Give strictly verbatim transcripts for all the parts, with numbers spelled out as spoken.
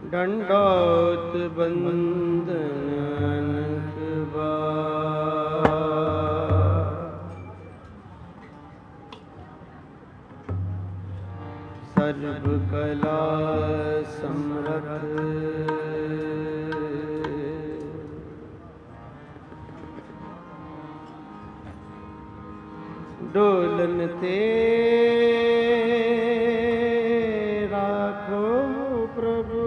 ਡੰਡੋਤ ਬੰਦਨ ਸਰਬ ਕਲਾ ਸਮਰਥ ਡੋਲਨ ਤੇ ਰਾਖੋ ਪ੍ਰਭੂ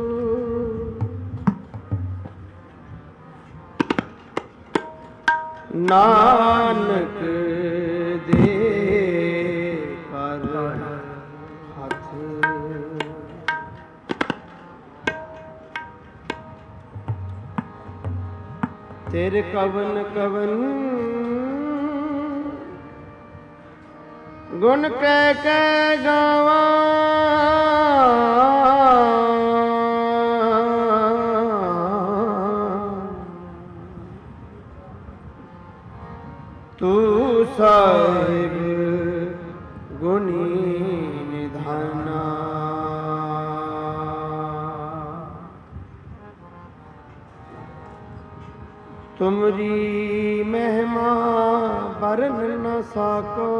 ਨਾਨਕ ਦੇ ਪਰ ਹੱਥ ਤੇਰੇ ਕਵਨ ਕਵਨ ਗੁਣ ਕਹਿ ਕਹਿ ਗਾਵਾਂ ਤੂੰ ਸਾਹਿਬ ਗੁਣੀ ਨਿਧਾਨਾ ਤੁਮਰੀ ਮਹਿਮਾ ਵਰਨ ਨ ਸਾਕੋ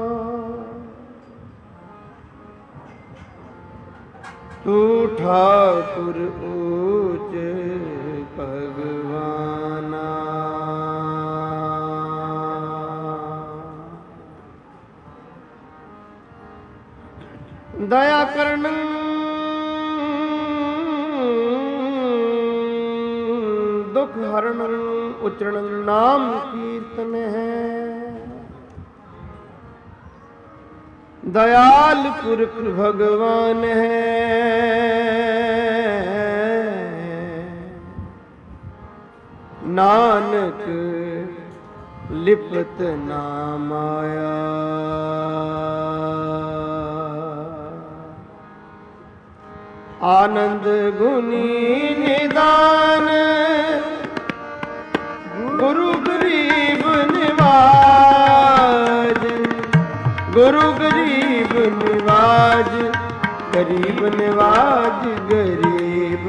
ਤੂੰ ਠਾਕੁਰ ਊਚ ਭਗਵਾਨਾ ਦਇਆ ਕਰਨ ਦੁਖ ਹਰਨ ਉਚਰਨ ਨਾਮ ਕੀਰਤਨ ਹੈ ਦਇਆਲ ਪੁਰਖ ਭਗਵਾਨ ਹੈ ਨਾਨਕ ਲਿਪਤ ਨਾ ਮਾਇਆ ਆਨੰਦ ਗੁਣੀ ਨਿਦਾਨ ਗੁਰੂ ਗਰੀਬ ਨਿਵਾਜ ਗੁਰੂ ਗਰੀਬ ਨਿਵਾਜ ਗਰੀਬ ਨਿਵਾਜ ਗਰੀਬ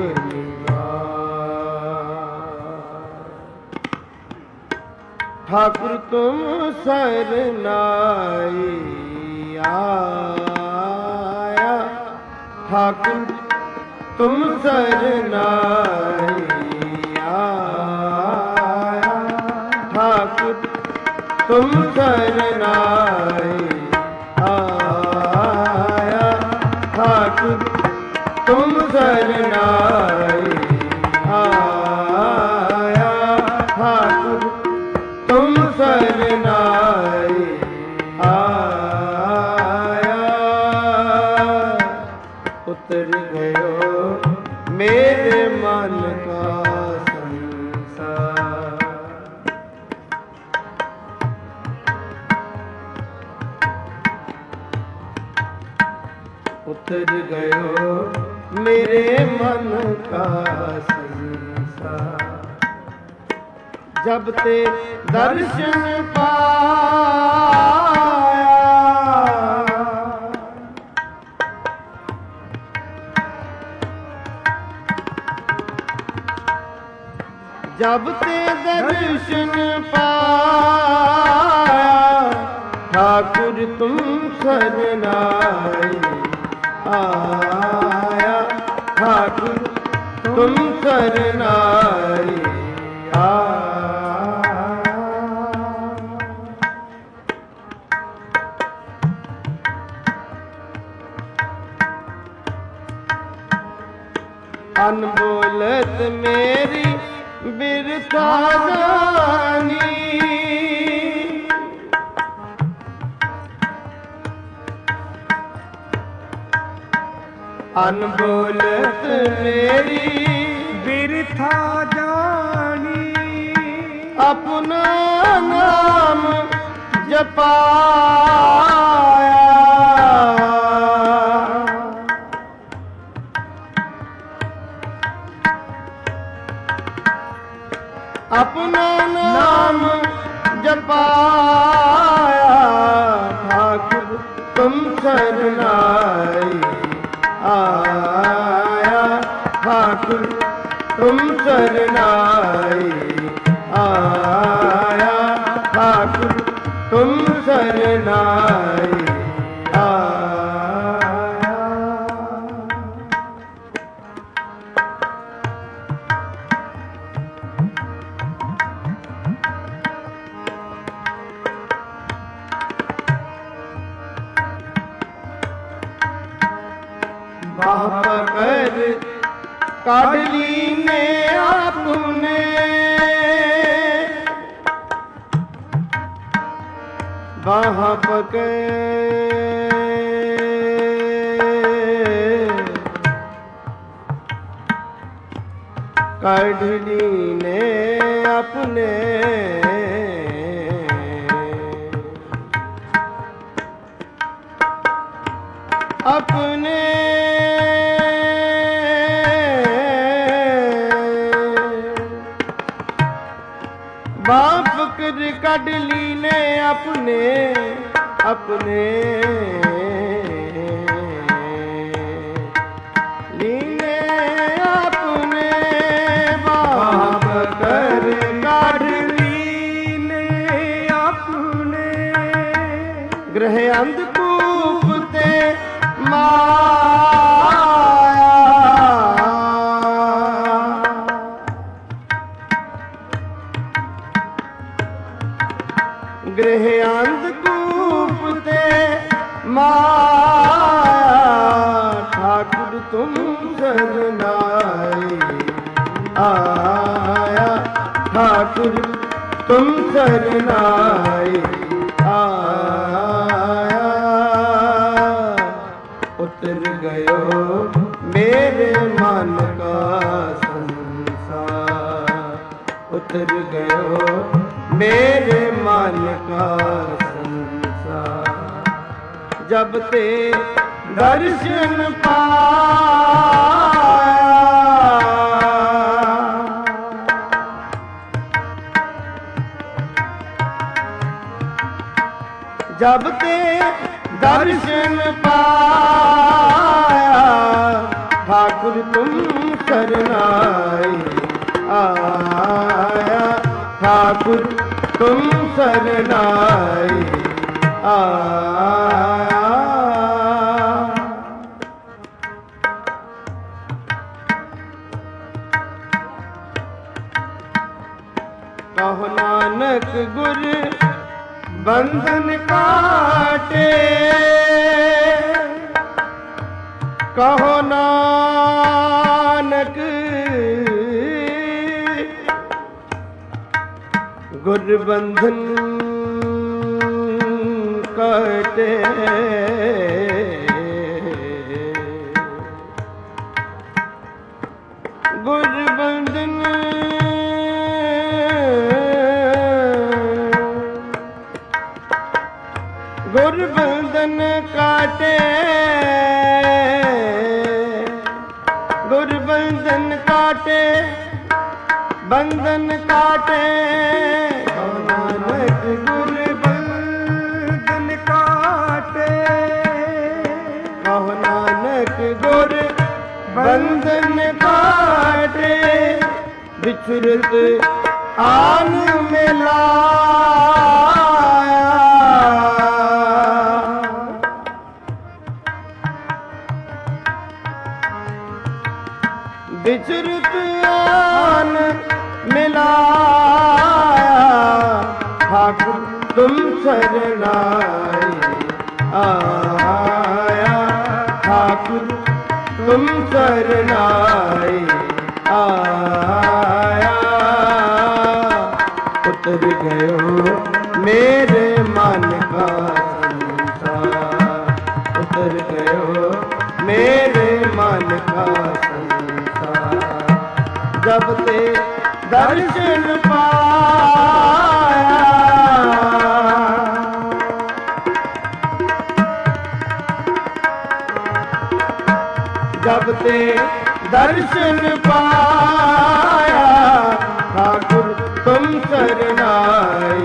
ਨਿਵਾਜ ਠਾਕੁਰ ਤੁਮ ਸਰਨਾਈ ਆਇਆ ਠਾਕੁਰ ਤੁਮ ਸਰਨਾਈ ਆਇਆ ਠਾਕੁਰ ਤੁਮ ਸਰਨਾਈ ਆਇਆ ਠਾਕੁਰ ਤੁਮ ਸਰਨਾਈ ਆਇਆ ਠਾਕੁਰ ਤੁਮ ਸਰਨਾਈ ਆਇਆ ਉਤਰ ਗਇਓ ਮੇਰੇ ਮਨ ਕਾ ਸੰਸਾਰ ਉਤਰ ਗਇਓ ਮੇਰੇ ਮਨ ਕਾ ਸੰਸਾਰ ਜਬ ਤੇ ਦਰਸ਼ਨ ਪਾਇਆ ਜਬ ਤੇ ਦਰਸ਼ਨ ਪਾਇਆ ਠਾਕੁਰ ਤੁਮ ਸਰਨਾਈ ਆਇਆ ਠਾਕੁਰ ਤੁਮ ਸਰਨਾਈ ਆਇਆ ਅਨਬੋਲਤ ਮੇਰੀ ਬਿਰਥਾ ਜਾਨੀ ਅਨਬੋਲਤ ਮੇਰੀ ਬਿਰਥਾ ਜਾਨੀ ਆਪਣਾ ਨਾਮ ਜਪਾਇਆ ਆਪਣਾ ਨਾਮ ਜਪਾਇਆ ਠਾਕੁਰ ਤੁਮ ਸਰਨਾਈ ਆਇਆ ठाकुर तुम शरणाई आया, ठाकुर तुम शरणाई आया। बाह पकड़ काढ़ लीने आपने, बाह पकड़ काढ़ लीने अपने, अपने बाप कर कढ़ लीने अपने, अपने लीने अपने, बाप कर कढ़ लीने अपने, ग्रह अंधकूप ते माया, गृह अंधकूप ते माया, ठाकुर तुम शरणाई आया, ठाकुर तुम शरणाई आया। उतर गयो मेरे मन का संसार, उतर गयो मेरे मन का संसार, जब ते दर्शन पाया, जब ते दर्शन पाया, ठाकुर तुम शरणाई आया, ठाकुर तुम शरणाई आया। कहो नानक गुर बंधन काटे, कहो नानक गुर बंधन काटे, गुर बंधन गुर बंधन काटे, गुर बंधन काटे, बंधन काटे, नानक गुर बंधन काटे, कहो नानक गुर बंधन काटे, बिछुरत आन मिलाया, बिछुरत आन मिलाया, ठाकुर तुम शरणाई आया, ठाकुर तुम शरणाई आया। उतर गयो मेरे मन का संसार, उतर गयो मेरे मन का संसार, जब ते दर्शन पाया, जब ते दर्शन पाया, ठाकुर तुम शरणाई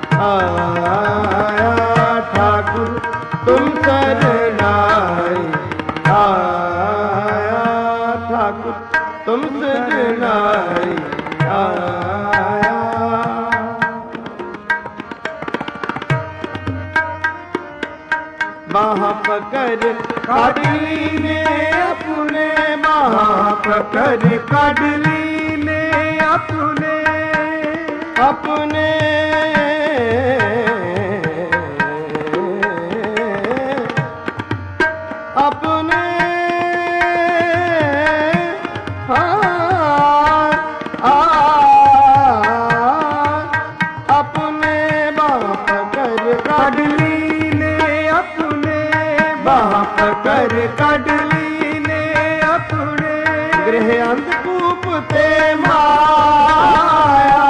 आया, ठाकुर तुम शरणाई आया, ठाकुर ਤੁਮ ਸਜਨਾਈ ਆਇਆ। बाह पकड़ काढ़ लीने अपने, बाह पकड़ काढ़ लीने अपने अपने अपने हाँ आ अपने बाह पकड़ काढ़ लीने अपने, बाह पकड़ काढ़ लीने अपने गृह अंधकूप ते माया,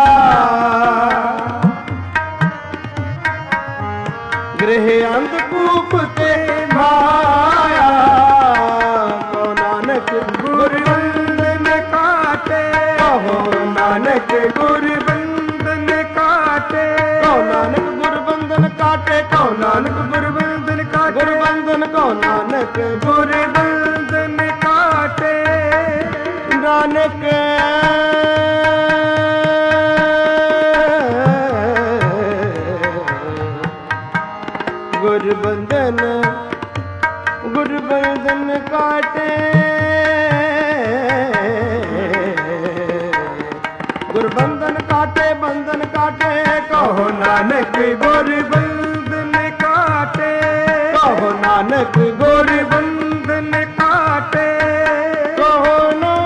गृह अंधकूप ते माया। को नानक गुरबंधन काटे, कहो नानक गुरबंधन काटे, कहो नानक गुरबंधन काटे, कहो नानक गुरबंधन काटे, गुरबंधन कहो नानक गुरबंधन काटे। नानक गुरबंधन गुरबंधन काटे, गुरबंधन काटे बंधन काटे, कहो नानक गुरबंधन काटे, कहो नानक गुरबंधन काटे, कहो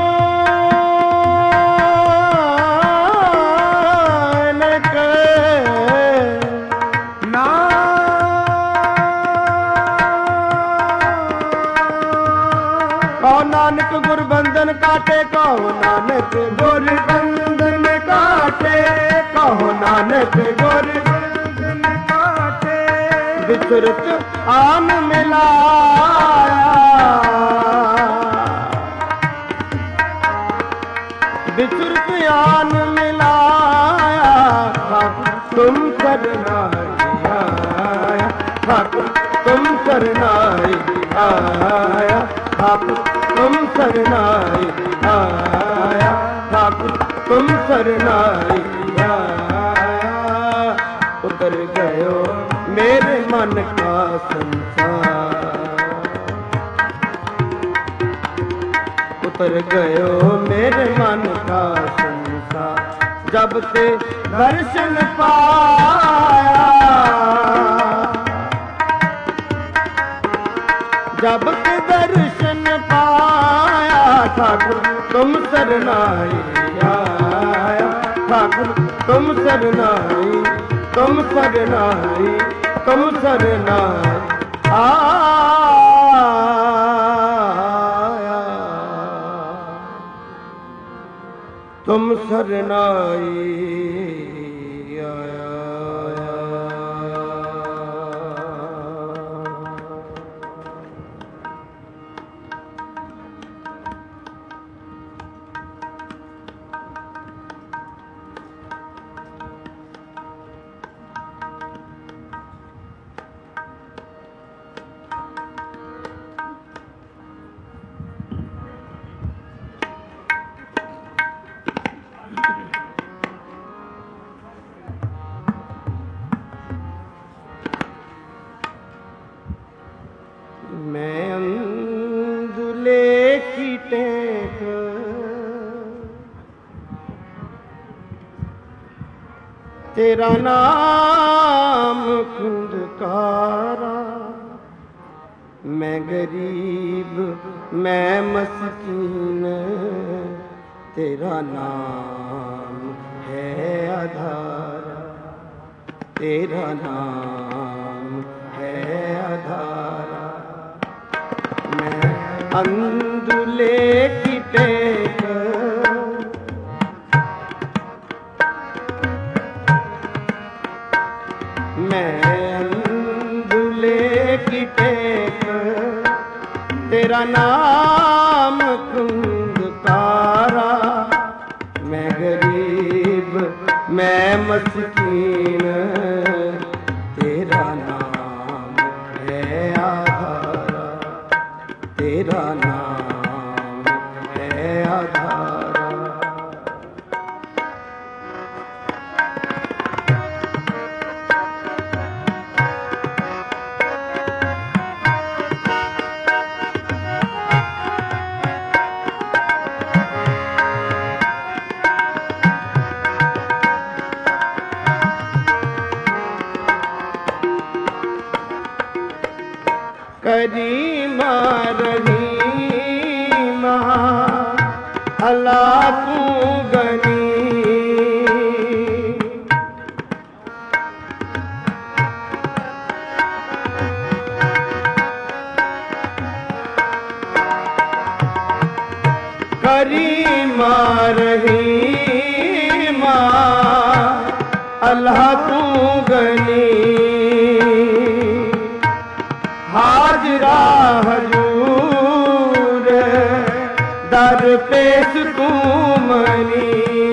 नानक ना कहो नानक गुरबंधन काटे, कहो नानक गुरबंधन काटे, कहो नानक गुरबंधन काटे। विचरत आन मिलाया, विचरत आन मिलाया, ठाकुर तुम सरनाई आया, ठाकुर तुम सरनाई आया, ठाकुर तुम सरनाई आया, ठाकुर तुम सरनाई आया। उतर गयो मेरे मन का संसार, उतर गयो मेरे मन का संसार, जब से दर्शन पाया, जब से दर्शन पाया, ठाकुर तुम सरनाई आया, ठाकुर तुम सरनाई, तुम सरनाई, तुम सरनाई आया, तुम सरनाई आया। मैं अंधुले की टेक तेरा नाम खुंदकारा, मैं गरीब मैं मस्कीन तेरा नाम है आधारा, तेरा नाम है आधारा। मैं अंधुले की टेक मैं अंधुले की टेक तेरा नाम खुंदकारा, मैं गरीब मैं मस्कीन तेरा नाम है आधारा, तेरा नाम है आधारा। करीमा रहीमा अल्लाह तू गनी। करीमा रहीमा अल्लाह तू गनी। हाजरा हजूर दर पेश तू मनी।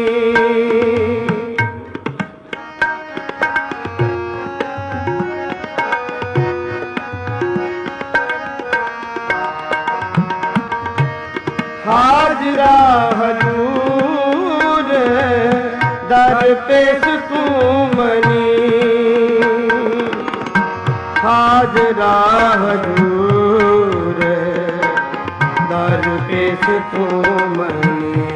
हाजरा हजूर दर पेश तू मनी। हाजरा हजूर दर पेश तू मनी।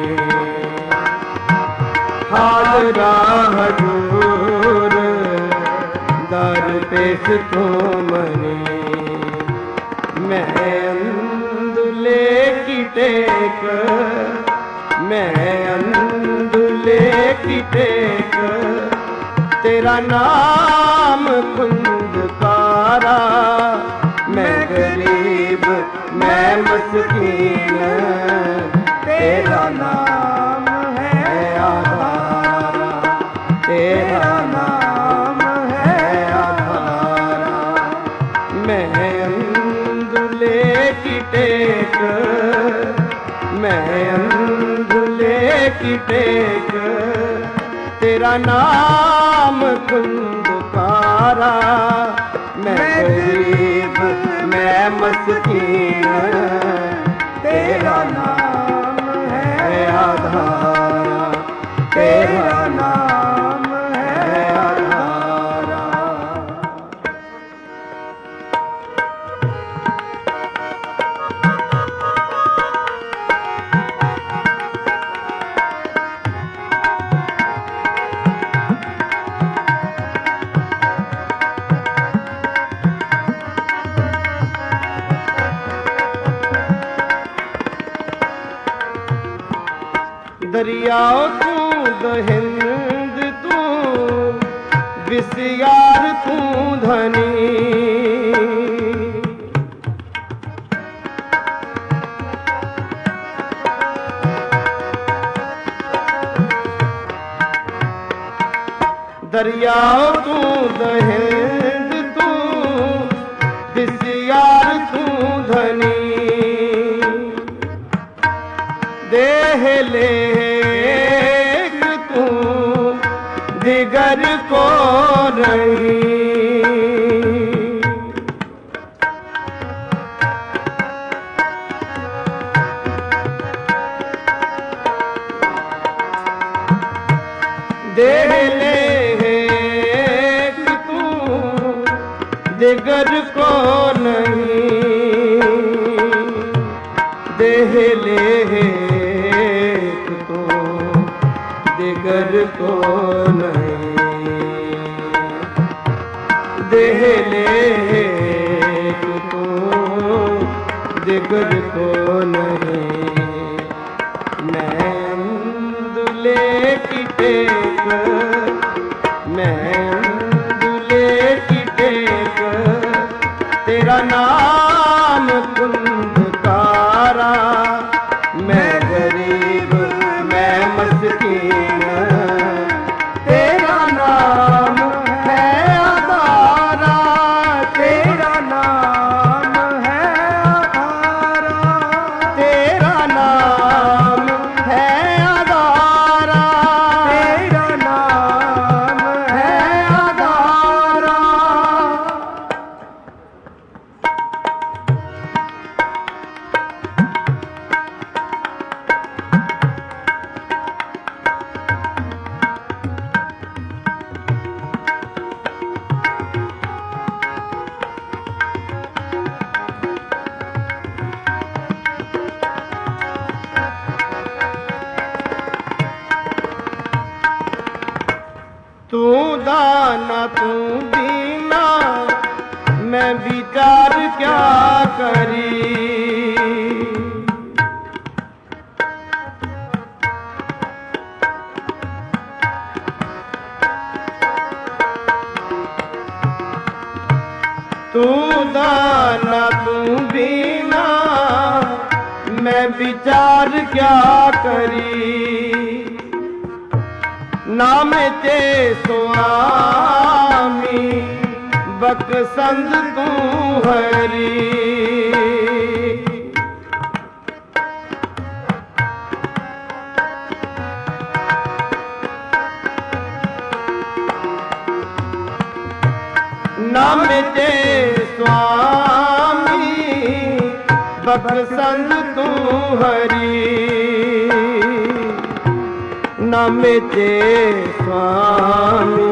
हाजरा हजूर दर पेश तू मनी। मैं अंदुले की टेक मैं अंदुले की टेक तेरा नाम खुंदकारा। मैं गरीब मैं मस्कीन तेरा नाम है आधारा। तेरा नाम है आधारा। मैं अंदुले की टेक मैं अंदुले की टेक तेरा नाम खुंदकारा। मैं गरीब मैं मस्कीन तेरा नाम है आधारा। तेरा नाम है आधारा। दरियाओ तू दहिंद तू विसियार तू धनी। दरियाओ तू दहिंद तू विसियार तू धनी। देह ले तू दिगर को नहीं। देह ले तू दिगर को नहीं। देह ले दिगर को नहीं। देह ले तू दिगर को नहीं। मैं अंदुले की टेक मैं अंदुले की टेक तेरा नाम खुंदकारा। मैं गरीब मैं मस्कीन तेरा नाम है आधारा। तेरा नाम है आधारा। तेरा नाम है आधारा। तेरा नाम है आधारा। तू दाना तू दीना मैं बीजा विचार क्या करी। तू दाना तू बीना मैं विचार क्या करी। नाम ते स्वामी बकसंद तू हरी। नाम ते स्वामी बकसंद तू हरी। नाम ते स्वामी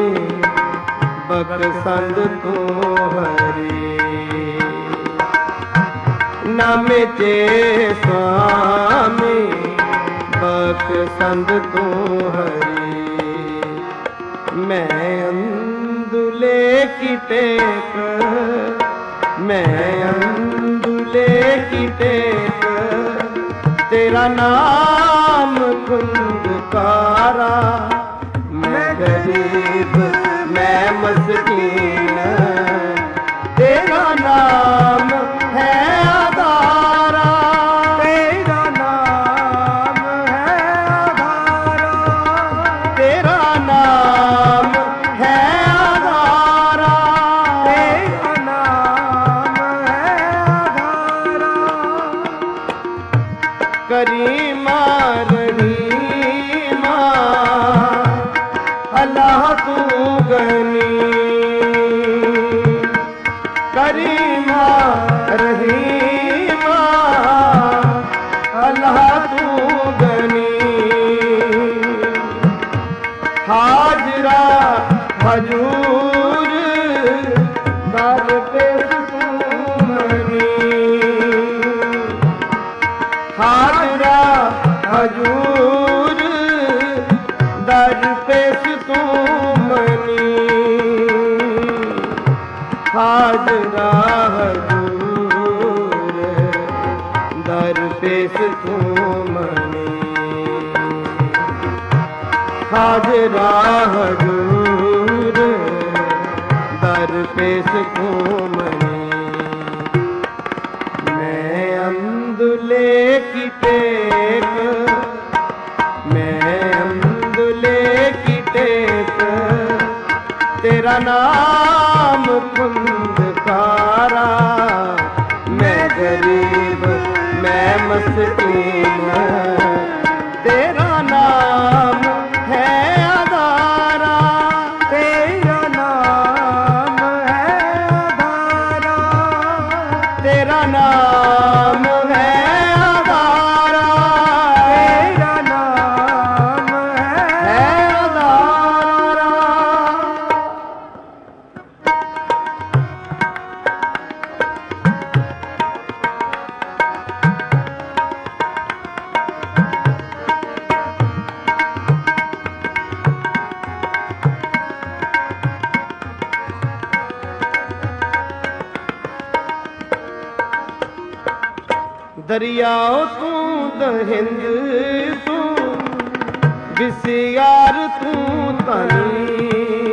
बकसंद तू हरी। नाम ते स्वामी बकसंद तू हरी। मैं अंदुले की टेक मैं अंदुले की टेक तेरा नाम खुंदकारा। मैं गरीब मैं मस्कीन तेरा नाम है आधारा। तेरा नाम है आधारा। तेरा नाम है आधारा। तेरा नाम है आधारा। करीमा रहीमा अल्लाह तू गनी। करीमा रहीमा अल्लाह तू गनी। हाजरा हजूर दर पेश तू मनी। हाजरा हजूर दर पेश तू मनी। हाजरा हजूर दर पेश तू मनी। हाजरा हजूर दर पेश तू मनी। मैं अंदुले की टेक मैं अंदुले की टेक तेरा नाम खुंदकारा। मैं गरीब मैं मस्कीन तेरा नाम है आधारा। तेरा नाम है आधारा। तेरा नाम है आधारा। तेरा नाम है आधारा। दरियाओ तू दहिंद तू बिसियार तू तनी।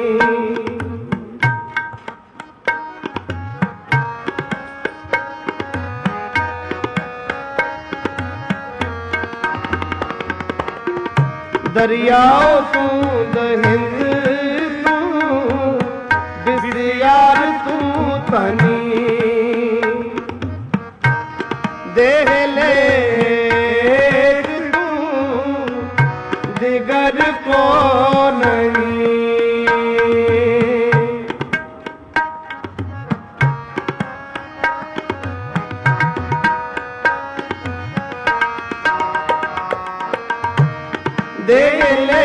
दरियाओ तू दहिंद तू बिसियार तू तनी। देह ले तू दिगर को नहीं। देह ले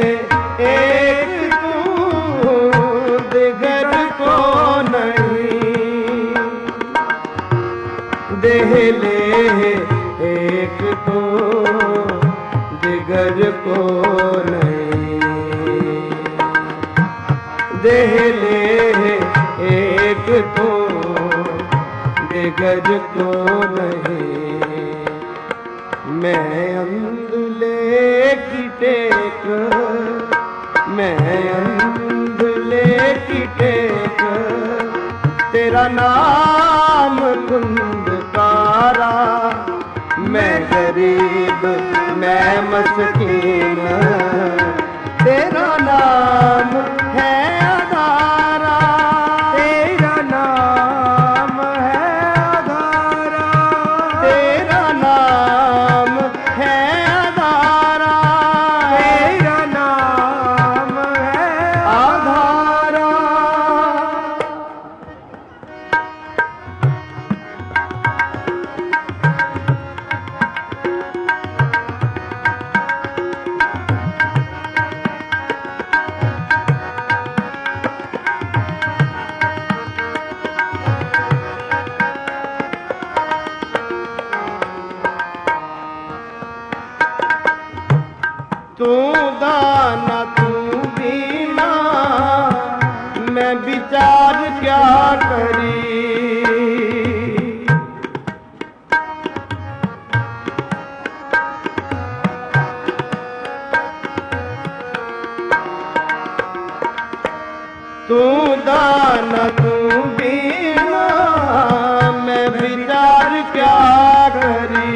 एक तू दिगर को नहीं। देह ले एक तो दिगर को नहीं। देह ले एक तो जिगर को नहीं, मैं अंधले की टेक, मैं अंधले की टेक, तेरा नाम कुंदकारा। मैं गरीब मैं मस्कीन, तेरा नाम है आधारा, तेरा नाम है आधारा, तेरा नाम है आधारा, तेरा नाम है आधारा। तू दाना तू बीना, मैं विचार क्या करी। तू दाना तू बीना, मैं विचार क्या करी।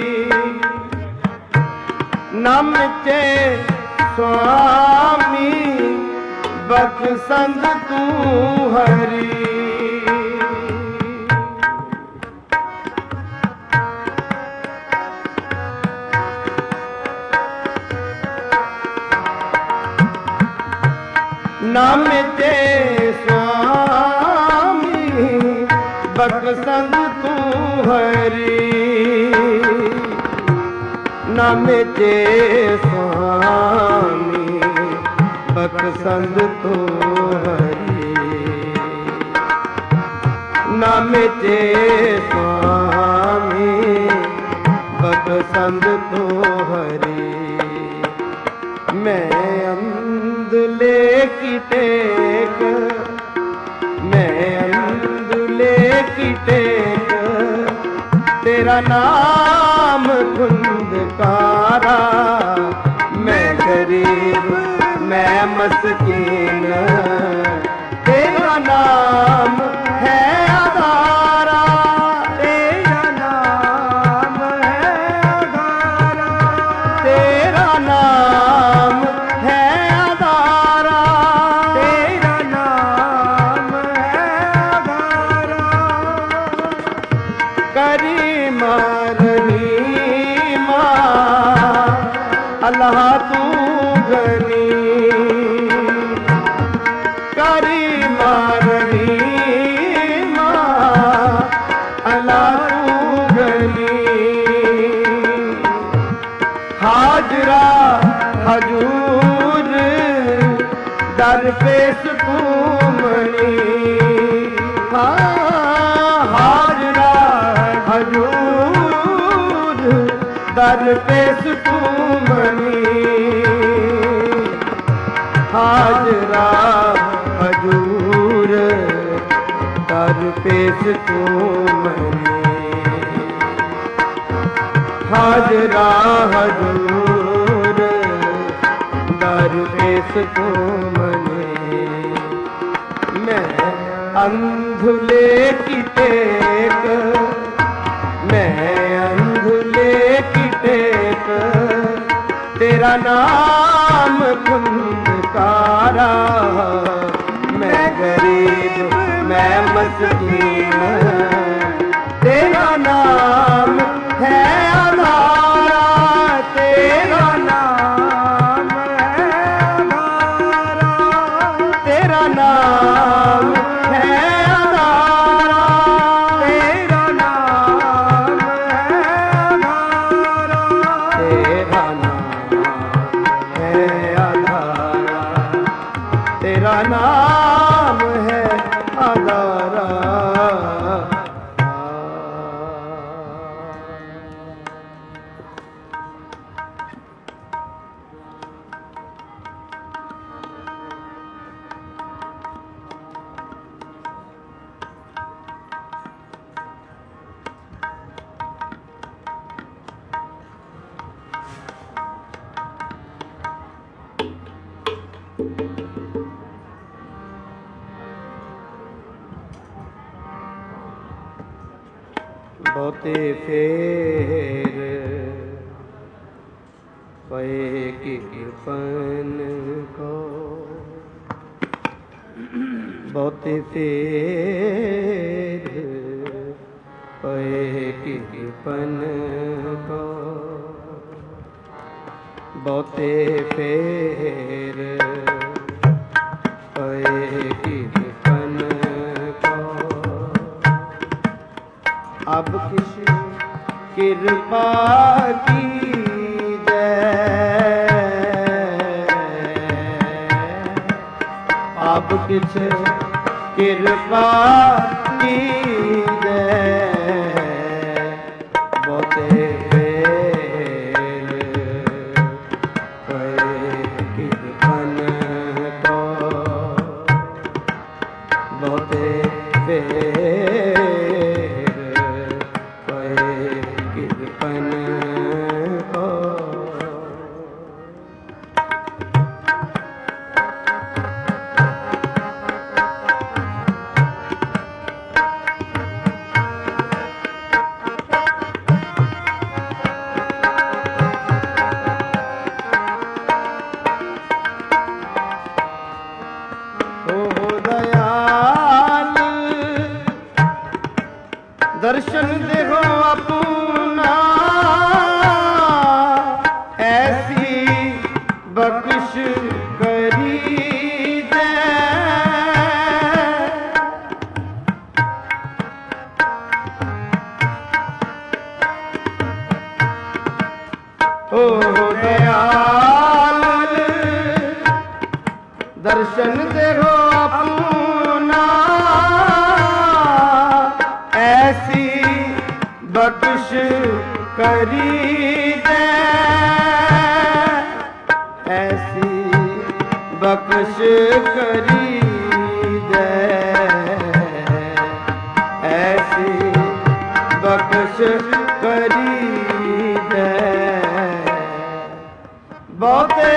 नमचे स्वामी बख्शंद तू हरी। नमचे स्वामी बख्शंद तू हरी। नमचे स्वामी बख्शंद तू हरी। नमचे स्वामी बख्शंद तू हरी। मैं अंधले की टेक, मैं अंधले की टेक, तेरा नाम कुंदकारा। मैं गरीब मैं मस्कीन, तेरा नाम है आधारा, तेरा नाम है आधारा, तेरा नाम है आधारा, तेरा नाम है आधारा। करीमा रहीमा अल्लाह तू गनी, करीमा रहीमा अल्लाह तू गनी। हाजरा हजूर दर पेश तू मनी। हाँ हाजरा हजूर दर पेश तू मनी। हाजरा हजूर दर पेश तू मनी। हाजरा हजूर दर पेश तू मनी। मैं अंधुले की टेक, मैं अंधुले की टेक, तेरा नाम कुंदकारा। मैं गरीब मैं मस्कीन, तेरा नाम है आधारा, तेरा नाम है आधारा, तेरा नाम है आधारा, तेरा नाम है आधारा, तेरा नाम है आधारा, तेरा नाम है आधारा। ਬਹੁਤੇ ਫੇਰ ਪਏ ਕਿ ਕਿਰਪਨ ਕੋ, ਬਹੁਤੇ ਫੇਰ ਪਏ ਕਿ ਕਿਰਪਨ ਕੋ, ਬਹੁਤੇ ਫੇਰ ਪਏ ਕਿ ਕਿਰਪਨ ਕੋ, ਅਬ ਕਿਛ ਕਿਰਪਾ ਕੀਜੈ, ਅਬ ਕਿਛ ਕਿਰਪਾ ਕੀਜੈ, ਬਹੁਤੇ ਫੇਰ ਪਏ ਕਿਰਪਨ ਕੋ, ਬਹੁਤੇ ਫੇਰ ਕਿਰਪਨ ਕੋ। ਓ ਦਇਆਲ ਦਰਸ਼ਨ ਦੇਹੋ ਆਪਣਾ, ਐਸੀ ਬਖਸ਼ ਕਰੀਜੈ, ਓ ਦਇਆਲ ਦਰਸ਼ਨ ਦੇਹੋ ਆਪਣਾ, ਐਸੀ ਬਖਸ਼ ਕਰੀਜੈ, ਐਸੀ ਬਖਸ਼ ਕਰੀਜੈ, ਐਸੀ ਬਖਸ਼ ਕਰੀਜੈ, ਬਹੁਤੇ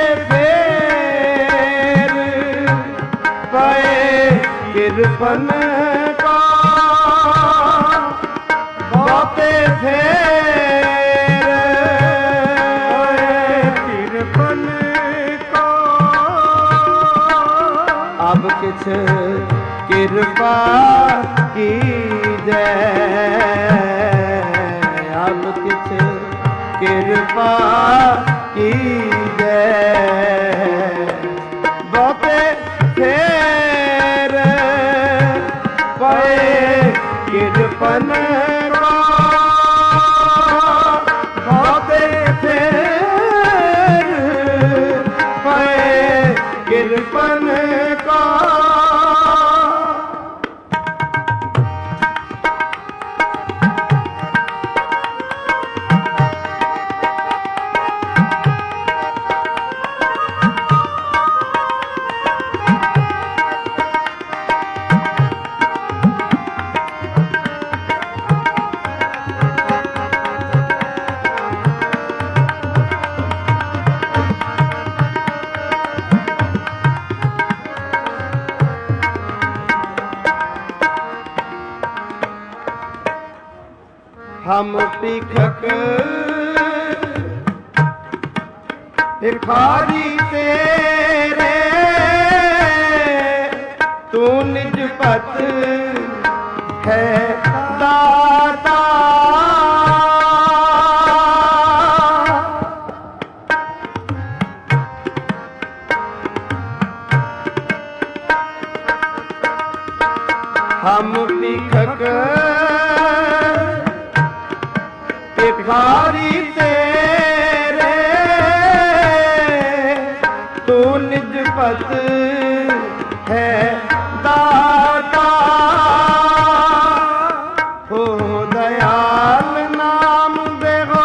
ਫੇਰ ਪਏ ਕਿਰਪਨ ਕੋ, ਬਹੁਤੇ ਫੇਰ ਪਏ ਕਿਰਪਨ ਕੋ, ਅਬ ਕਿਛ ਕਿਰਪਾ ਕੀਜੈ, ਅਬ ਕਿਛ ਕਿਰਪਾ ਕੀਜੈ, ਬਹੁਤੇ ਫੇਰ ਪਏ ਕਿਰਪਨ ਕੋ, ਬਹੁਤੇ ਫੇਰ ਪਏ ਕਿਰਪਨ ਕੋ। हम भिखक भिखारी तेरे, तू निज पत है दाता, हम भिखक भिखारी तेरे, तू निज पत है दाता, हो दयाल नाम देहो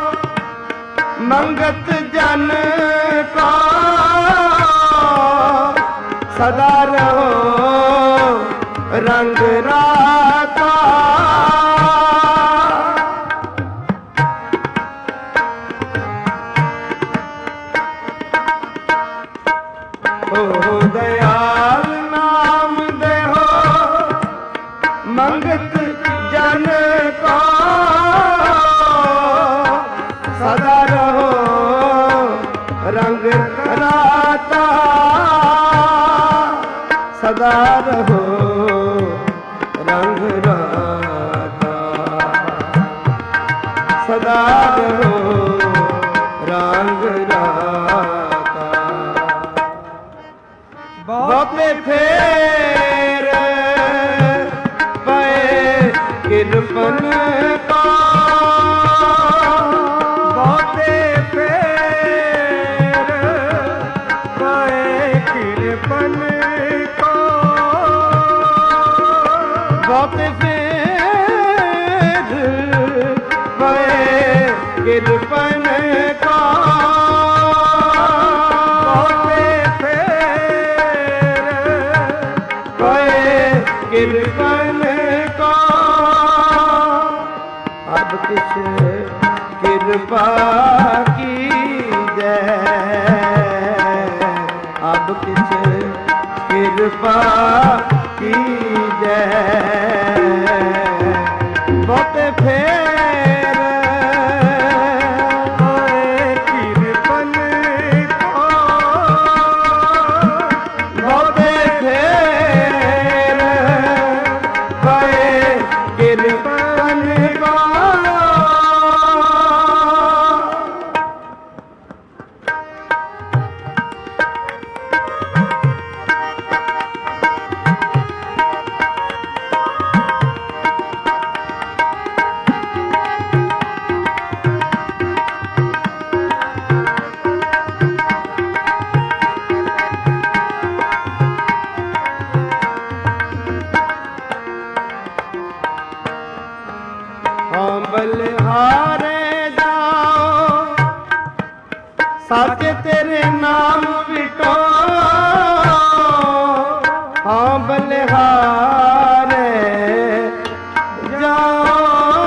मंगत जन को, सदा रहो रंग राता, Oh रंग राता सदा रहो रंग राता सदा रहो रंग राता बहुते फेर पे किरपन का बहुते फेर पे किरपन का बहुते फेर पे किरपन का बहुते फेर पे किरपन का अब किस कृपा की जय अब किस कृपा की जय बहुत फेर किरपन को बहुत फेर किरपन को बलिहारे जाओ सच तेरे नाम विटो हाँ बलिहारे जाओ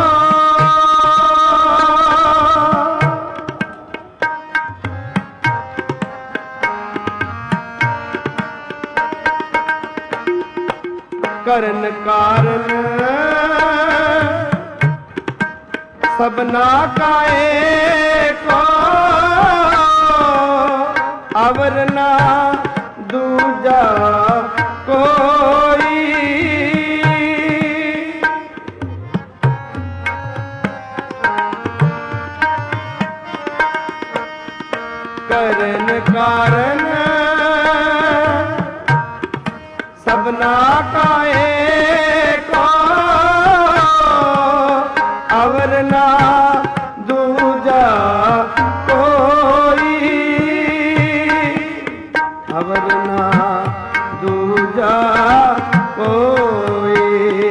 करन कारण सबना काए को अवर ना दूजा कोई करन कारण सबना काए को अवर ना दूजा कोई अवर ना दूजा कोई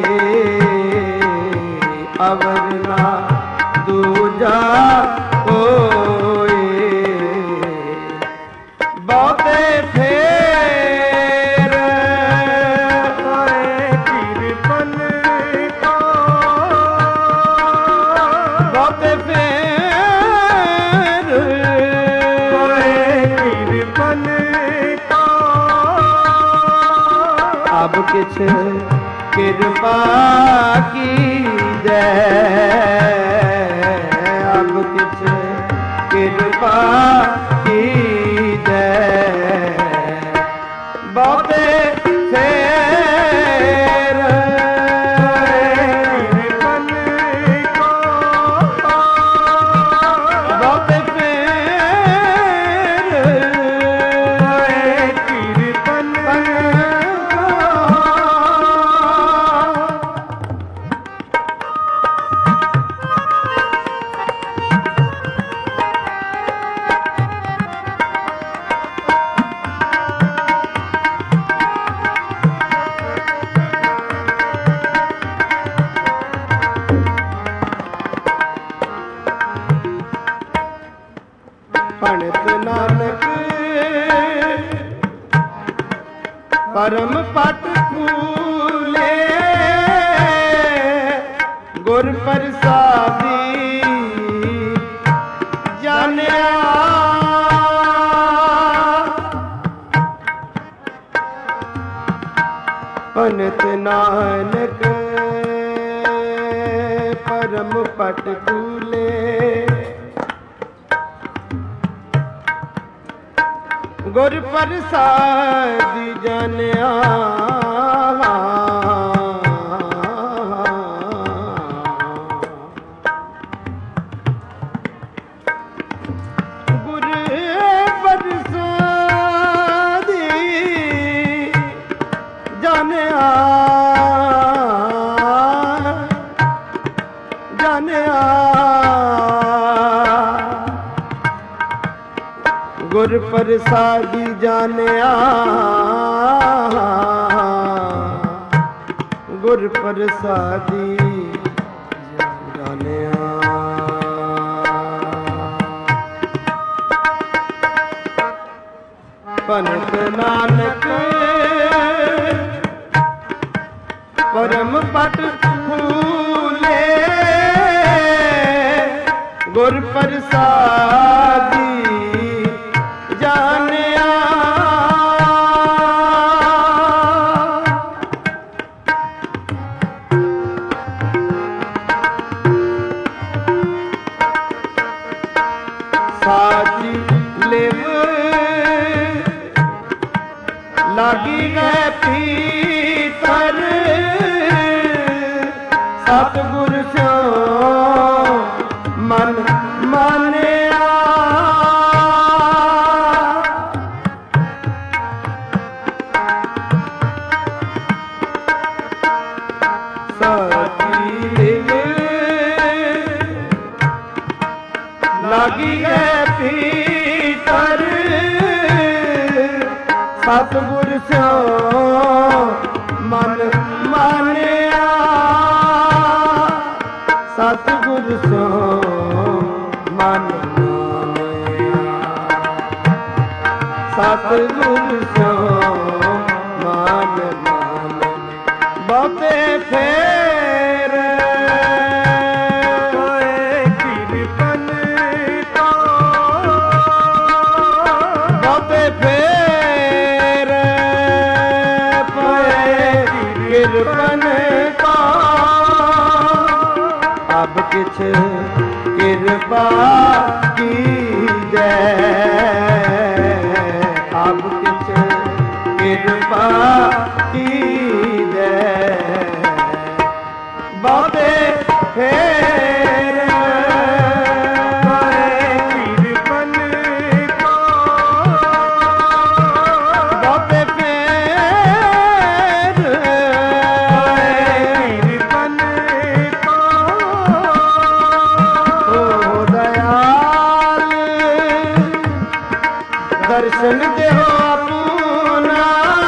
अवर ना दूजा कोई बहुते फेर किरपन को बहुते फेर किरपन को अब किछ कृपा की जय अब किछ कृपा की जय बहुते फेर किरपन को बहुते फेर किरपन को पंडित नानक परम पट फूले गुर प्रसादी जानिया पंडित नानक परम पट फूले ਗੁਰ ਪ੍ਰਸਾਦਿ ਜਾਣਿਆ ਗੁਰ ਪ੍ਰਸਾਦਿ ਜਾਣਿਆ ਜਾਣਿਆ ਗੁਰ ਪ੍ਰਸਾਦਿ ਜਾਣਿਆ ਗੁਰ ਪ੍ਰਸਾਦਿ ਜਾਣਿਆ ਭਗਤ ਨਾਨਕ ਪਰਮ ਪਟ ਫੂਲੇ ਗੁਰ ਪ੍ਰਸਾਦਿ ਜਾਣਿਆ ਸਾਚੀ ਲਿਵ ਲਾਗੀ ਗਏ ਪੀਤਰ ਸਤਿਗੁਰ ਸਿਓ ਮਨ ਮਾਨਿਆ ਸਾਚੀ ਲਿਵ ਲਾਗੀ ਗਏ ਪੀਤਰ ਸਤਿਗੁਰ ਸਿਓ ਮਨ ਮਾਨਿਆ ਸਤਿਗੁਰ ਸਿਓ ਮਨ ਮਾਨਿਆ ਸਤਿਗੁਰ ਸਿਓ ਮਨ ਮਾਨਿਆ ਬਹੁਤੇ ਫੇਰ ਹੋਏ ਕਿਰਪਨ ਕੋ ਬਹੁਤੇ ਫੇਰ ਕਿਰਪਨ ਕਾ ਅਬ ਕਿਛ ਕਿਰਪਾ ਕੀਜੈ ਅਬ ਕਿਛ ਕਿਰਪਾ ਕੀਜੈ ਬਹੁਤੇ ਫੇਰ ਕਿਰਪਨ ਕਾ ਬਹੁਤੇ दर्शन देहो अपना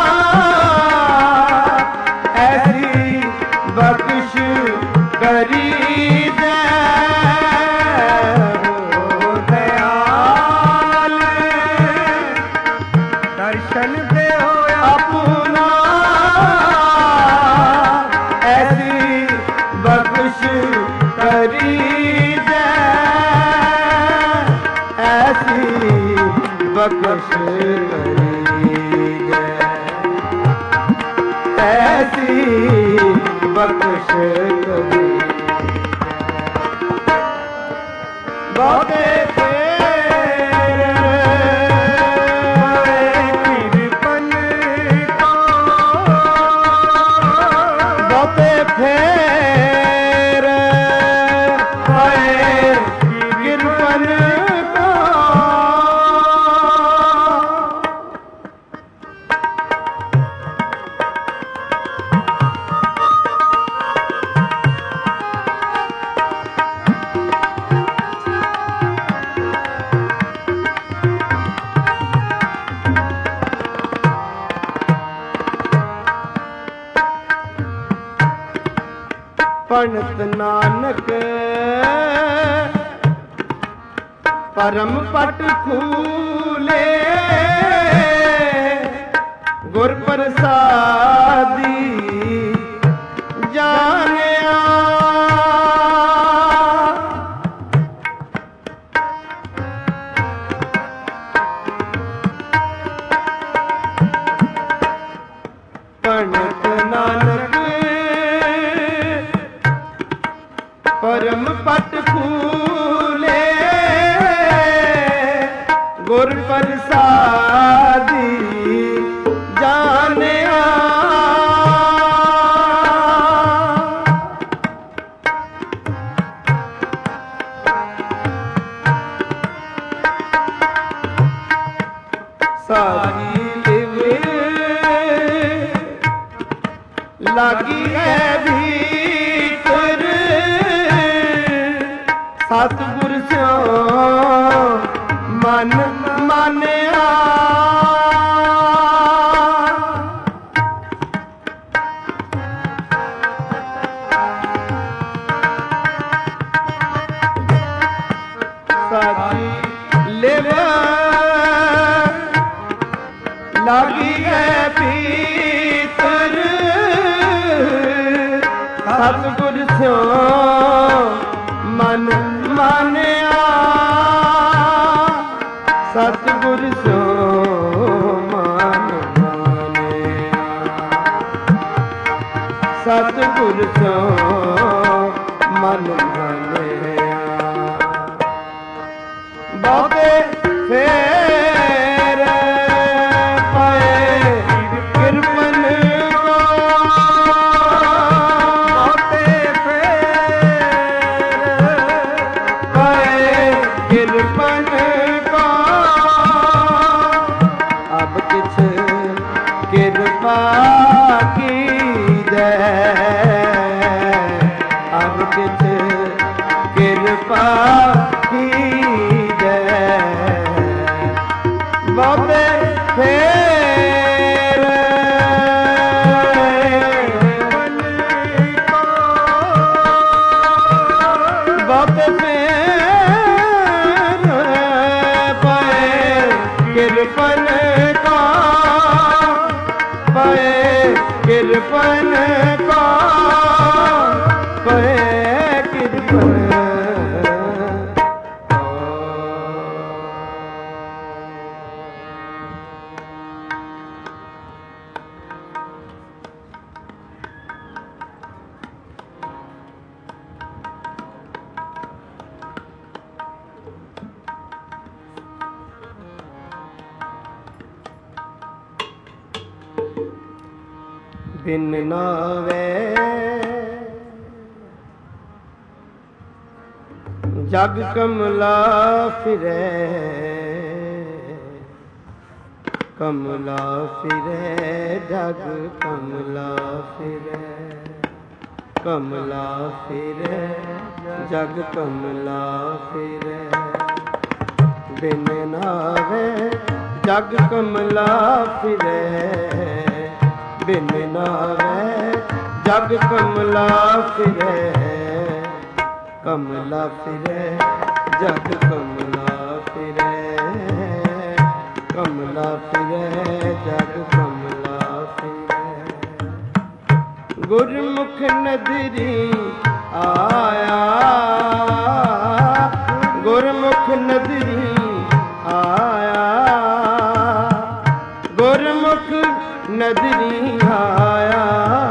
ऐसी बख्श करी दे हो दयाल दर्शन देहो अपना ऐसी बख्श करी दे ऐसी बख्श करीजै ऐसी बख्श करीजै बहुते फेर किरपन को बहुते फेर किरपन ਭਗਤ ਨਾਨਕ ਪਰਮ ਪਟ ਖੂਲੇ ਗੁਰ ਪ੍ਰਸਾਦਿ ਜਾਣਿਆ ਭਗਤ ਨਾਨਕ परम पट फूले गुर प्रसाद ਸਾਰੀ ਲਿਵ ਲਾਗੀ ਹੈ ਭੀਤਰ ਸਤਿਗੁਰ ਸਿਓ ਮਨ ਮਾਨਿਆ ਸਾਰੀ ਲਿਵ ਲਾਗੀ ਹੈ ਭੀਤਰ ਸਤਿਗੁਰ ਸਿਓ ਮਨ ਮਾਨਿਆ ਸਤਿਗੁਰ ਸਿਓ ਮਨ ਮਾਨਿਆ ਸਤਿਗੁਰ ਸਿਓ ਮਨ ਮਾਨਿਆ ਬਹੁਤੇ ਫੇਰ ਪਏ ਕਿਰਪਨ ਕੋ ਬਹੁਤੇ ਫੇਰ ਪਏ ਕਿਰਪਨ ਕੋ ਅਬ ਕਿਛ ਕਿਰਪਾ ਕੀਜੈ ਅਬ ਕਿਛ ਕਿਰਪਾ ਬਹੁਤੇ ਫੇਰ ਬਹੁਤੇ ਫੇਰ ਪਏ ਕਿਰਪਨ ਕਾ ਪਏ ਕਿਰਪਨ ਕਾ ਪਏ ਕਿਰਪਨ ਬਿਨ ਨਾਵੇ ਜਗ ਕਮਲਾ ਫਿਰੈ ਕਮਲਾ ਫਿਰੈ ਜਗ ਕਮਲਾ ਫਿਰੈ ਕਮਲਾ ਫਿਰੈ ਜਗ ਕਮਲਾ ਫਿਰੈ ਬਿਨ ਨਾਵੇ ਜਗ ਕਮਲਾ ਫਿਰੈ ਬਿਨ ਨਾਵੇ ਜਗ ਕਮਲਾ ਫਿਰੈ ਕਮਲਾ ਫਿਰੈ ਜਗ ਕਮਲਾ ਫਿਰੈ ਕਮਲਾ ਫਿਰੈ ਜਗ ਕਮਲਾ ਫਿਰੈ ਗੁਰਮੁਖ ਨਦਰੀ ਆਇਆ ਗੁਰਮੁਖ ਨਦਰੀ ਆਇਆ ਗੁਰਮੁਖ ਨਦਰੀ ਆਇਆ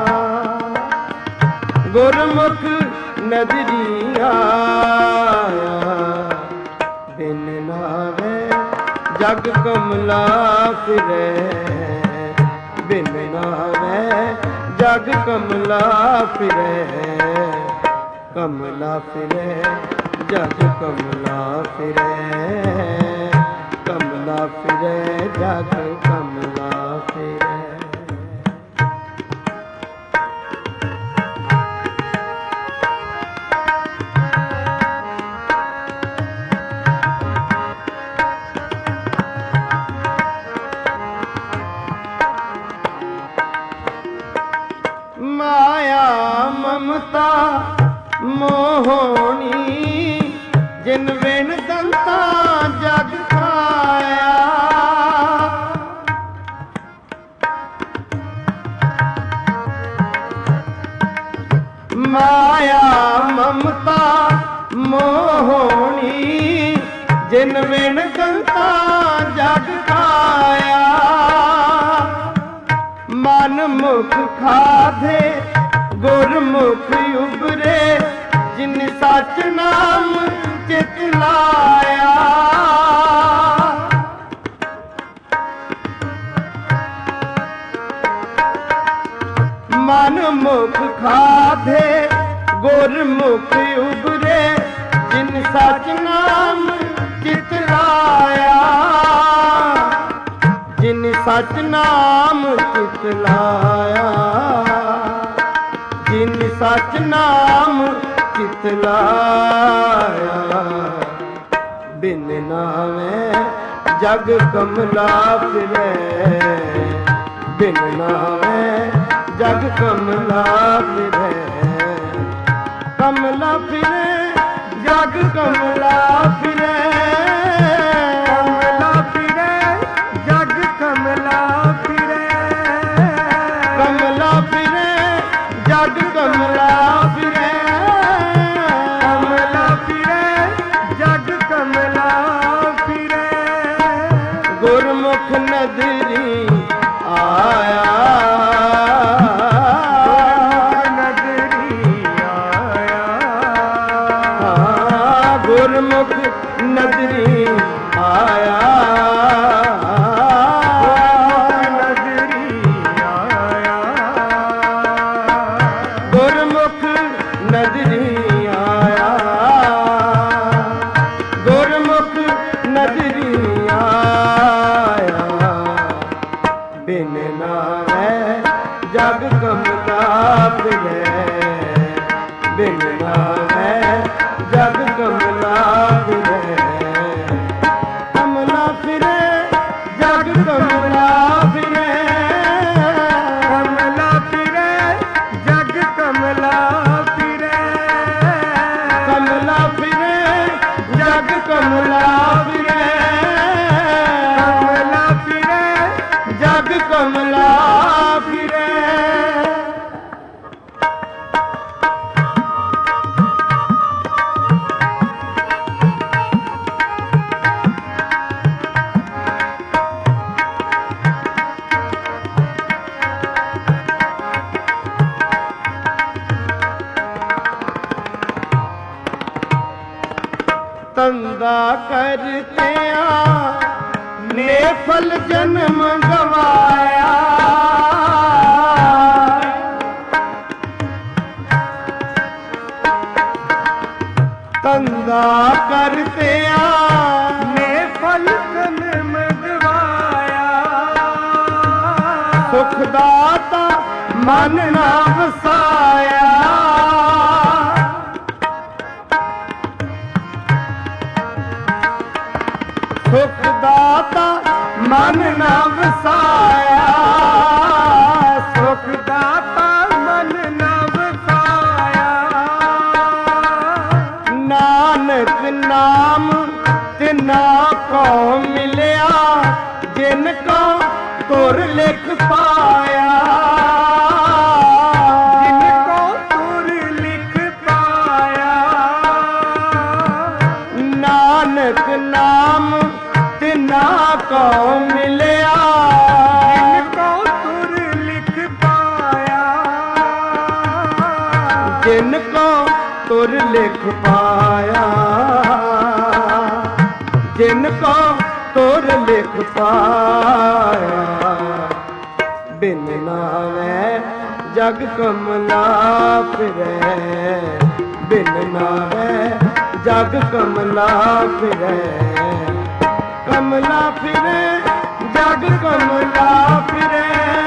ਗੁਰਮੁਖ ਨਦਰੀ ਆਇਆ ਬਿਨ ਨਾਵੇ ਜਗ ਕਮਲਾ ਫਿਰੈ ਬਿਨ ਨਾਵੇ ਜਗ ਕਮਲਾ ਫਿਰੈ ਕਮਲਾ ਫਿਰੈ ਜਗ ਕਮਲਾ ਫਿਰੈ ਕਮਲਾ ਫਿਰੈ ਜਗ ਕਮਲਾ ਫਿਰੈ ਮਾਇਆ ਮਮਤਾ ਮੋਹਣੀ ਜਿਨ ਵਿਣ ਦੰਤਾ ਜਗ ਖਾਇਆ ਮਾਇਆ ਮਮਤਾ ਮੋਹਣੀ ਜਿਨ ਵਿਣ ਦੰਤਾ ਜਗ ਖਾਇਆ ਮਨ ਮੁਖ ਖਾਧੇ ਗੁਰਮੁਖ ਉਬਰੇ ਜਿਨ ਸਚ ਨਾਮ ਚਿਤ ਲਾਇਆ ਮਨ ਮੁਖ ਖਾਧੇ ਗੁਰਮੁਖ ਉਬਰੇ ਜਿਨ ਸਚ ਨਾਮ ਚਿਤ ਲਾਇਆ सच नाम चित लाया, जिन सच नाम चित लाया, बिन नावे जग कमला फिरे, बिन नावे जग कमला फिरे, कमला फिरे जग कमला फिरे, कमला फिरे जग कमला फिरे, कमला फिरे जग कमला फिरे, कमला फिरे जग कमला फिरे, गुरमुख नदरी आया, गुरमुख नदरी आया, नदरी आया, गुरमुख नदरी आया, गुरमुख नदरी आया, बिन नावे जग कमला फिरे, बिन नावे जग कमला फिरे, कमला फिरे जग कमला फिरे, कमला फिरे जग कमला फिरे, कमला फिरे जग कमला फिरे, कमला फिरे जग कमला फिरे। तंदा करतिया ने फल जन्म गवाया, तंदा करतिया ने फल जन्म गवाया, सुखदाता मन ना वसाया, सुखदाता मन ना वसाया, सुखदाता मन ना वसाया, नानक नाम तिना को मिलिया, जिनको तुर लिख पाया, जिनको तुर लिख पाया, नानक नाम तिना को मिलिया, जिनको तुर लिख पाया, जिनको तुर लिख पाया, जिनको तुर लिख पाया, बिन नावे जग कमला फिरे, बिन नावे जग कमला फिरे, कमला फिरे जग कमला फिरे,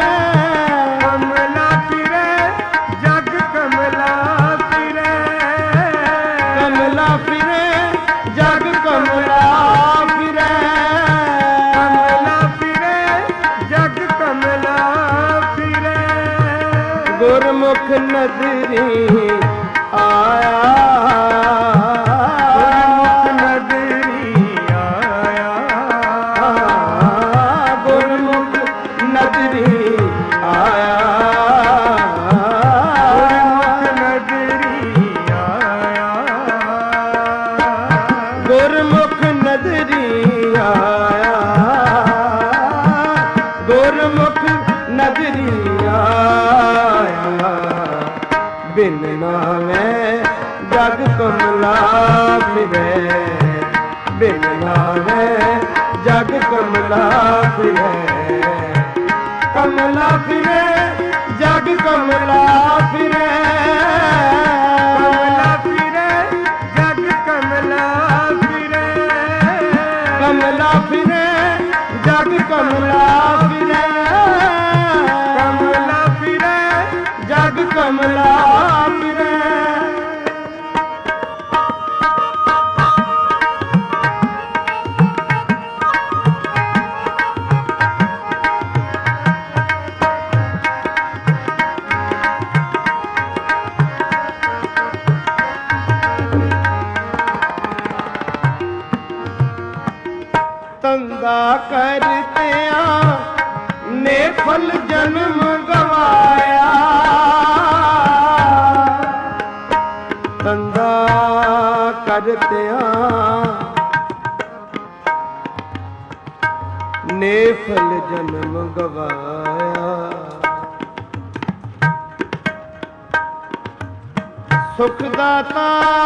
कमला फिरे जग कमला फिरे, कमला फिरे जग कमला फिरे, कमला फिरे जग कमला फिरे, गुरमुख नदरी आया, गुरमुख नदरी आया, गुरमुख नदरी आया, बिन नावे जग कमला फिरे, बिन नावे जग कमला फिरे, कमला फिरे जग कमला फिरे, कमला फिरे जग कमला फिरे, कमला फिरे जग कमला फिरे, ਕਰਤਿਆਂ ਨੇ ਫਲ ਜਨਮ ਗਵਾਇਆ। ਧੰਦਾ ਕਰਤਿਆਂ ਨੇ ਫਲ ਜਨਮ ਗਵਾਇਆ। ਸੁਖ ਦਾਤਾ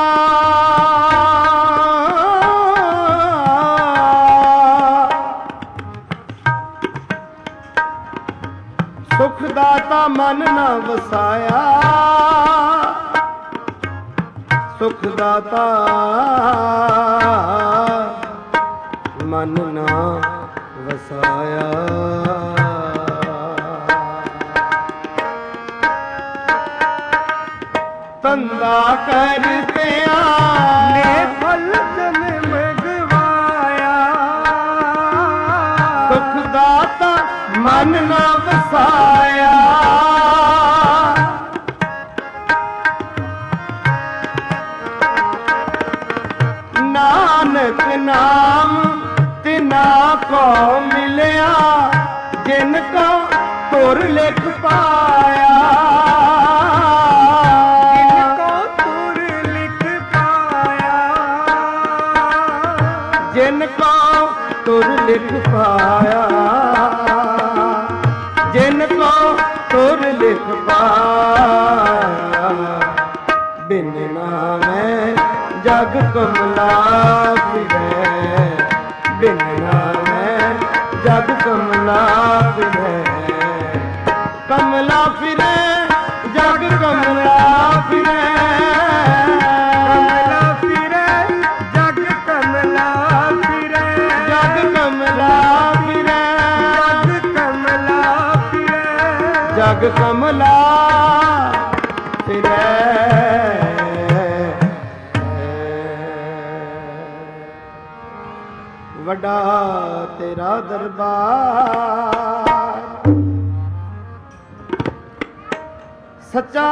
ਸੁਖ ਦਾਤਾ ਮਨ ਨਾ ਵਸਾਇਆ। ਸੁਖ ਦਾਤਾ ਮਨ ਨਾ ਵਸਾਇਆ। ਧੰਦਾ ਕਰਤਿਆਂ ਨੇ ਫਲ ਜਨਮ ਗਵਾਇਆ। ਸੁਖ ਦਾਤਾ ਮਨ ਨਾ ਵਸਾਇਆ। ਨਾਨਕ ਨਾਮ ਤਿਨਾ ਕੋ ਮਿਲਿਆ ਜਿਨ ਕਾ ਤੁਰ ਲਿਖ ਪਾਇਆ। ਜਿਨ ਕੋ ਤੁਰ ਲਿਖ ਪਾਇਆ। ਜਿਨ ਕੋ ਤੁਰ ਲਿਖ ਪਾਇਆ। ਜਿਨ ਕੋ ਤੁਰ ਲਿਖ ਪਾਇਆ। ਬਿਨ ਨਾਮੈ ਜਗ ਕਮਲਾ ਫਿਰੈ। ਬਿਨ ਨਾਮੈ ਜਗ ਕਮਲਾ ਫਿਰੈ। ਕਮਲਾ ਫਿਰੈ ਜਗ ਕਮਲਾ ਫਿਰੈ। ਕਮਲਾ ਫਿਰੈ ਜਗ ਕਮਲਾ ਫਿਰੈ। ਜਗ ਕਮਲਾ ਫਿਰੈ। ਜਗ ਕਮਲਾ ਫਿਰੈ। ਜਗ ਕਮਲਾ ਫਿਰੈ। ਵੱਡਾ ਤੇਰਾ ਦਰਬਾਰ ਸੱਚਾ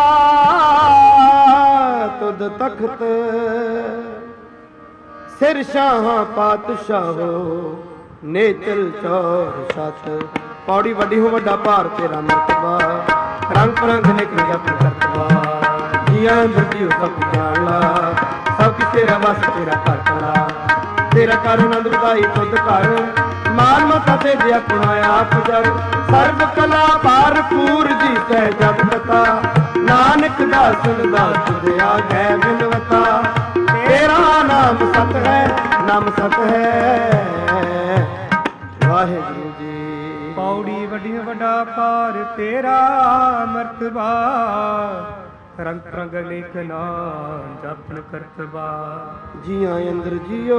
ਤੁਧ ਤਖਤ। ਸਿਰ ਸ਼ਾਹਾਂ ਪਾਤਸ਼ਾਹੋ ਨੇਤਲ ਚੌਰ ਸਤ। ਪੌੜੀ ਵੱਡੀ ਹੋ ਵੱਡਾ ਭਾਰ ਤੇਰਾ ਮਰਤਬਾ। ਰੰਗ ਪਰੰਗ ਨਿਕਲ ਜਪ ਕਰਤਵਾ। ਜੀਆਂ ਅੰਦਰ ਸਭ ਜਾਣ ਲਾ। ਸਭ ਕਿਸ ਤੇਰਾ ਵਸ ਤੇਰਾ ਘਰ ਕਲਾ। ਤੇਰਾ ਕਰ ਆਨੰਦ ਵਧਾਈ ਤੁਧ ਘਰ। ਮਾਨ ਮਤਾ ਤੇ ਜੇ ਆਪਣਾ ਆਪ ਜਰ। ਸਰਬ ਕਲਾ ਭਰਪੂਰ ਜੀ ਤੈ ਜਗ ਪਤਾ। ਨਾਨਕ ਦਾਸਨ ਦਾਸ ਤੁਧ ਆਗੈ ਬਿਨਵਤਾ। ਤੇਰਾ ਨਾਮ ਸਤ ਹੈ ਨਾਮ ਸਤ ਹੈ। ਵਾਹਿਗੁਰੂ ਜੀ। ਪੌੜੀ ਵੱਡੀ ਵੱਡਾ ਭਾਰ ਤੇਰਾ ਮਰਤਬਾ। ਰੰਗ ਰੰਗ ਲਿਖ ਨਾਮ ਜਪਨ ਕਰਤਬਾ। ਜੀਆਂ ਅੰਦਰ ਜੀਓ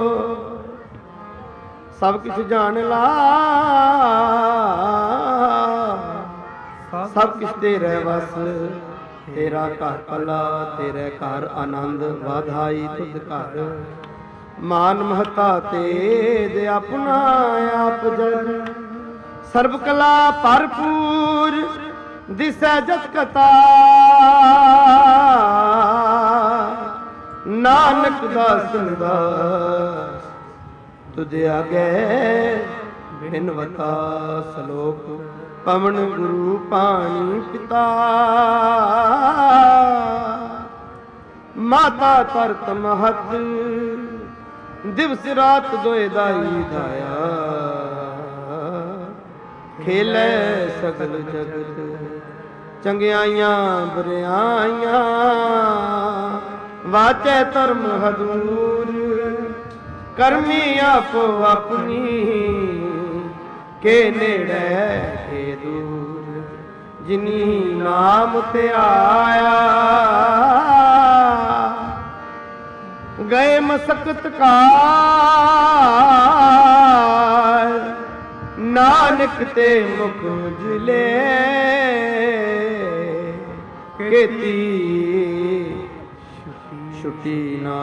ਸਭ ਕੁਛ ਜਾਣ ਲਾ। ਸਭ ਕੁਛ ਤੇਰੇ ਵਸ। ਤੇਰਾ ਘਰ ਭਲਾ ਤੇਰੇ ਘਰ ਆਨੰਦ ਵਾਧਾਈ ਤੁਧ ਘਰ। ਮਾਨ ਮਹਤਾ ਤੇਜ ਆਪਣਾ ਆਪ ਜਨ। ਸਰਬ ਕਲਾ ਭਰਪੂਰ ਦਿਸੈ ਜਤ ਕਤਾ। ਨਾਨਕ ਦਾਸਨ ਦਾਸ ਤੁਧ ਆਗੈ ਬਿਨਵਤਾ। ਸਲੋਕ ਪਵਨ ਗੁਰੂ ਪਾਣੀ ਪਿਤਾ। ਮਾਤਾ ਤਰਤ ਮਹਤ ਦਿਵਸ ਰਾਤ ਦੋਇ ਦਾਈ ਦਾਇਆ। ਖੇਲੇ ਸਗਲ ਜਗਤ ਚੰਗਿਆਈਆਂ ਬੁਰਿਆਈਆਂ। ਵਾਚੈ ਧਰਮ ਹਦੂਰ ਕਰਮੀ ਆਪੋ ਆਪਣੀ। ਕੇ ਨੇੜੇ ਕੇ ਦੂਰ ਜਿਨੀ ਨਾਮ ਤੇ ਆਇਆ। ਗਏ ਮਸਕਤ ਕਾਲ ਨਾਨਕ ਤੇ ਮੁਖ ਉਜਲੇ। ਕੀਤੀ ਛੁੱਟੀ ਨਾ।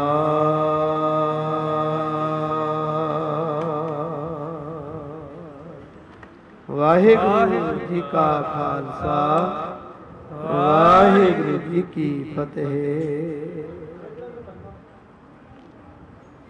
ਵਾਹਿਗੁਰੂ ਜੀ ਕਾ ਖਾਲਸਾ ਵਾਹਿਗੁਰੂ ਜੀ ਕੀ ਫਤਿਹ।